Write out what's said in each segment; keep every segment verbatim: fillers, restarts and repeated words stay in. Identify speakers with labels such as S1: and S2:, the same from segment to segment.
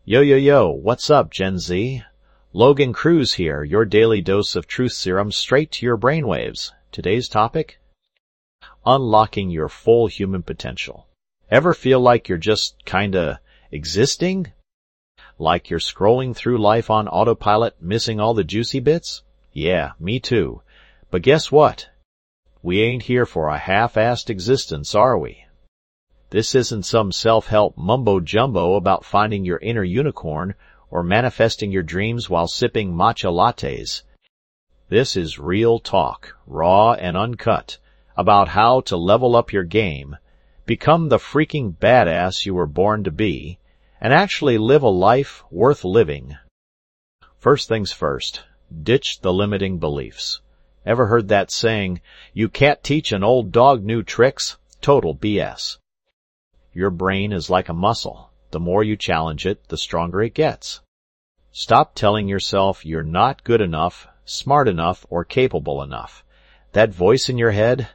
S1: Yo yo yo, what's up, Gen Z? Logan Cruz here, your daily dose of truth serum straight to your brainwaves. Today's topic? Unlocking your full human potential. Ever feel like you're just kinda existing? Like you're scrolling through life on autopilot, missing all the juicy bits? Yeah, me too. But guess what? We ain't here for a half-assed existence, are we? This isn't some self-help mumbo-jumbo about finding your inner unicorn or manifesting your dreams while sipping matcha lattes. This is real talk, raw and uncut, about how to level up your game, become the freaking badass you were born to be, and actually live a life worth living. First things first, ditch the limiting beliefs. Ever heard that saying, you can't teach an old dog new tricks? Total B S. Your brain is like a muscle. The more you challenge it, the stronger it gets. Stop telling yourself you're not good enough, smart enough, or capable enough. That voice in your head?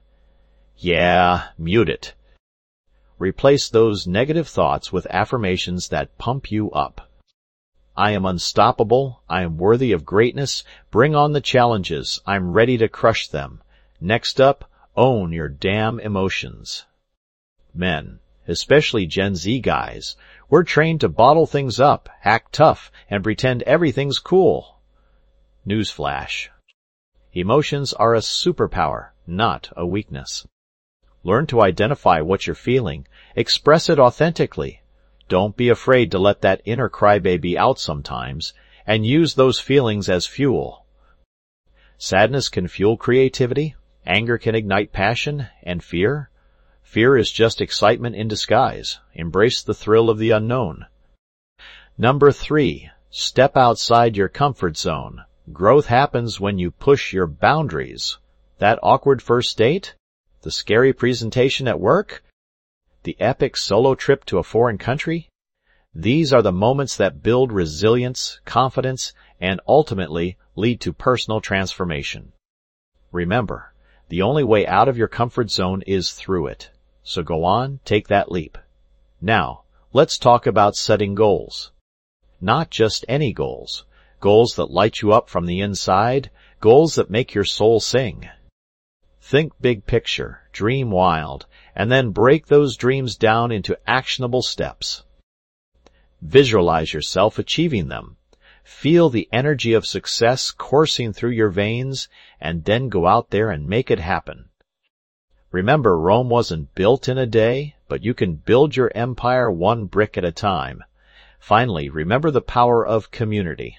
S1: Yeah, mute it. Replace those negative thoughts with affirmations that pump you up. I am unstoppable. I am worthy of greatness. Bring on the challenges. I'm ready to crush them. Next up, own your damn emotions. Men, especially Gen Z guys, we're trained to bottle things up, act tough, and pretend everything's cool. Newsflash. Emotions are a superpower, not a weakness. Learn to identify what you're feeling. Express it authentically. Don't be afraid to let that inner crybaby out sometimes, and use those feelings as fuel. Sadness can fuel creativity, anger can ignite passion, and fear? Fear is just excitement in disguise. Embrace the thrill of the unknown. Number three, step outside your comfort zone. Growth happens when you push your boundaries. That awkward first date? The scary presentation at work? The epic solo trip to a foreign country? These are the moments that build resilience, confidence, and ultimately lead to personal transformation. Remember, the only way out of your comfort zone is through it. So go on, take that leap. Now, let's talk about setting goals. Not just any goals. Goals that light you up from the inside. Goals that make your soul sing. Think big picture, dream wild, and then break those dreams down into actionable steps. Visualize yourself achieving them. Feel the energy of success coursing through your veins, and then go out there and make it happen. Remember, Rome wasn't built in a day, but you can build your empire one brick at a time. Finally, remember the power of community.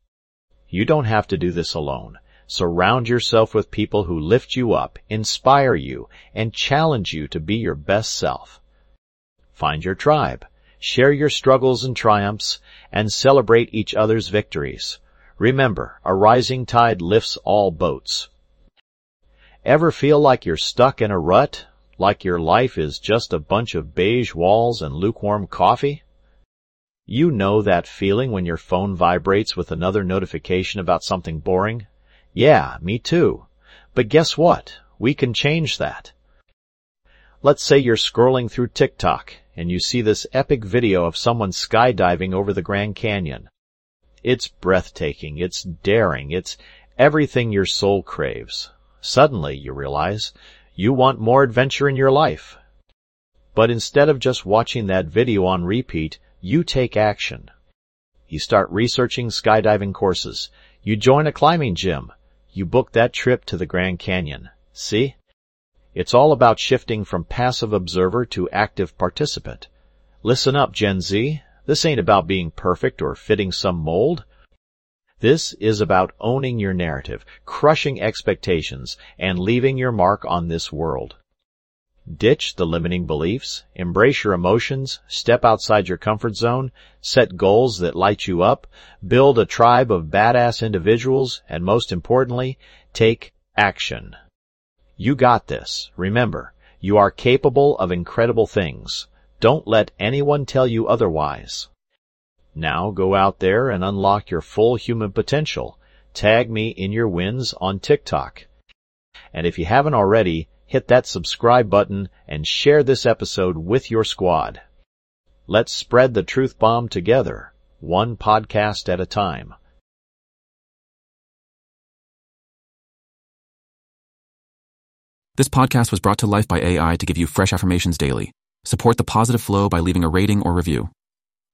S1: You don't have to do this alone. Surround yourself with people who lift you up, inspire you, and challenge you to be your best self. Find your tribe. Share your struggles and triumphs, and celebrate each other's victories. Remember, a rising tide lifts all boats. Ever feel like you're stuck in a rut? Like your life is just a bunch of beige walls and lukewarm coffee? You know that feeling when your phone vibrates with another notification about something boring? Yeah, me too. But guess what? We can change that. Let's say you're scrolling through TikTok and you see this epic video of someone skydiving over the Grand Canyon. It's breathtaking, it's daring, it's everything your soul craves. Suddenly, you realize, you want more adventure in your life. But instead of just watching that video on repeat, you take action. You start researching skydiving courses. You join a climbing gym. You book that trip to the Grand Canyon. See? It's all about shifting from passive observer to active participant. Listen up, Gen Z. This ain't about being perfect or fitting some mold. This is about owning your narrative, crushing expectations, and leaving your mark on this world. Ditch the limiting beliefs, embrace your emotions, step outside your comfort zone, set goals that light you up, build a tribe of badass individuals, and most importantly, take action. You got this. Remember, you are capable of incredible things. Don't let anyone tell you otherwise. Now go out there and unlock your full human potential. Tag me in your wins on TikTok. And if you haven't already, hit that subscribe button and share this episode with your squad. Let's spread the truth bomb together. one podcast at a time.
S2: This podcast was brought to life by A I to give you fresh affirmations daily. Support the positive flow by leaving a rating or review.